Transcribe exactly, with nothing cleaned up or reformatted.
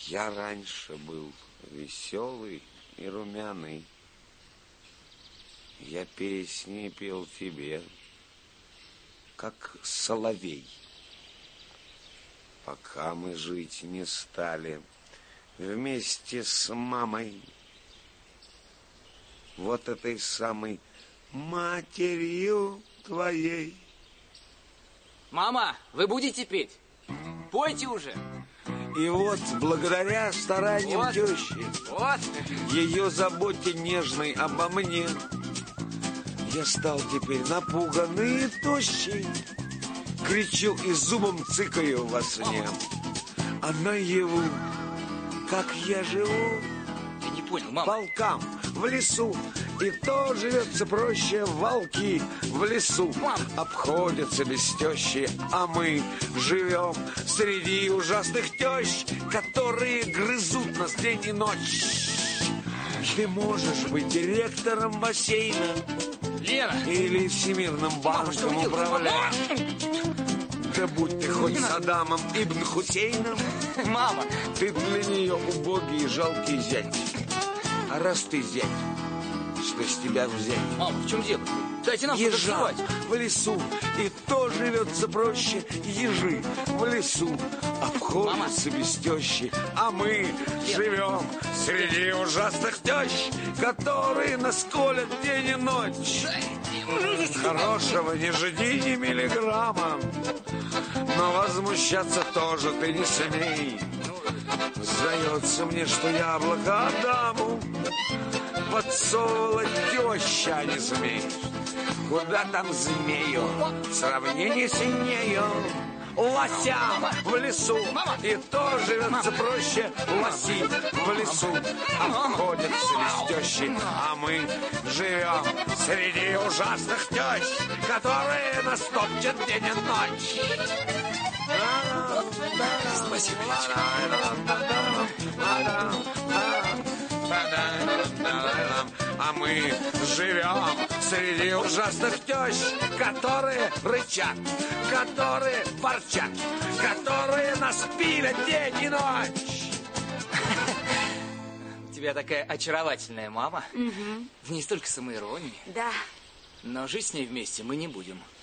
Я раньше был веселый и румяный. Я песни пел тебе, как соловей. Пока мы жить не стали вместе с мамой, вот этой самой матерью твоей. Мама, вы будете петь? Пойте уже. И вот, благодаря стараниям вот, тещи, вот. ее заботе нежной обо мне, я стал теперь напуганный и тощий. Кричу и зубом цыкаю во сне. А наяву, как я живу, Я не понял, мама. волкам в лесу. И то живется проще, волки в лесу Мам. обходятся без тещи, а мы живем среди ужасных тещ, которые грызут нас день и ночь. Ты можешь быть директором бассейна, Лена! или Всемирным банком Мама, управлять. Да будь ты хоть Саддамом Ибн Хусейном, Мама! ты для нее убогий и жалкий зять. А раз ты зять, что с тебя взять? Мама, в чем дело? Дайте нам Ежа потанцевать. в лесу, и то живется проще. Ежи в лесу обходятся без тещи, а мы живем среди ужасных тещ, которые нас колят день и ночь. Хорошего не жди ни миллиграмма, но возмущаться тоже ты не смей. Сдается мне, что яблоко Адаму подсовывала теща, а не змей. Куда там змею в сравнении с нею? Лосям в лесу, и то живется проще. Лоси в лесу обходятся без тещи, а мы живем среди ужасных тещ, которые нас топчут день и ночь. Спасибо, А мы живем среди ужасных тещ, которые рычат, которые ворчат, которые нас пилят день и ночь. У тебя такая очаровательная мама. Угу. В ней столько самоиронии. Да. Но жить с ней вместе мы не будем.